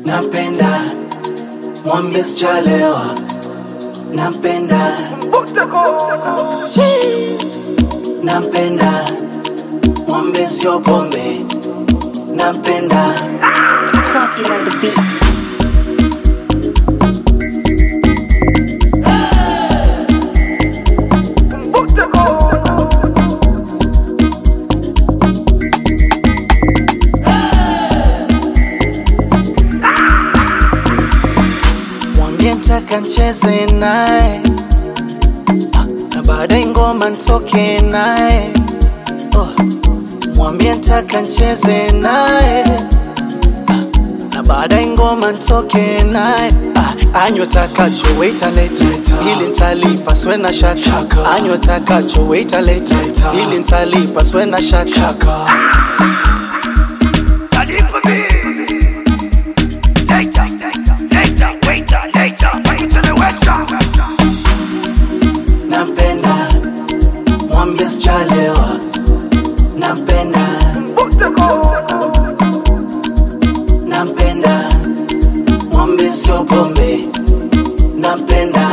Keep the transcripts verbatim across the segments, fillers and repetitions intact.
Napenda mwambie sijalewa. Napenda Napenda mwambie sio pombe. Napenda Salty on the beats. mwambie ntaka ncheze nae, na baadaye ngoma ntoke nae. Oh, mwambie ntaka ncheze nae, na baadaye ngoma ntoke nae. Ah, anywe takacho waiter leta, ili ntalipa swe na shaka. Anywe takacho waiter leta, ili ntalipa swe na shaka. Talipa me later, later, waiter, later, wait till the waiter. Napenda mwambie sijalewa. Napenda Napenda mwambie sio pombe. Napenda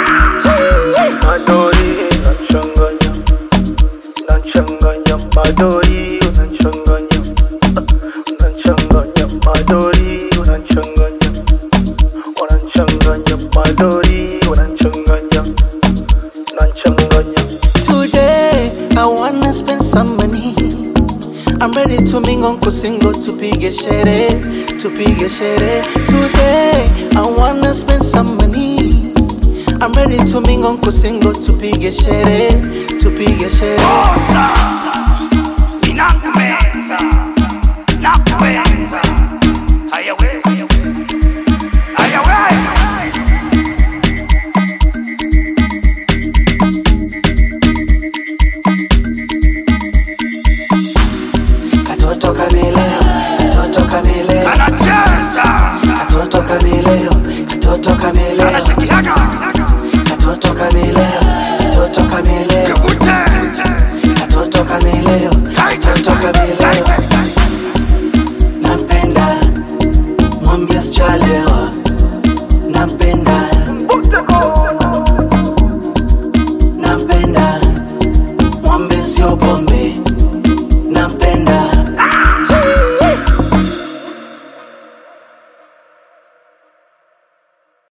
Madori unachanganya, unachanganya madori unachanganya, unachanganya madori unachanganya, unachanganya madori unachanganya, unachanganya. Today I wanna spend some money. I'm ready to mingle kusingo tupige shere, tupige shere. Today I wanna spend some money. I'm ready to mingle kusingo tupige shere, tupige shere. Bossa!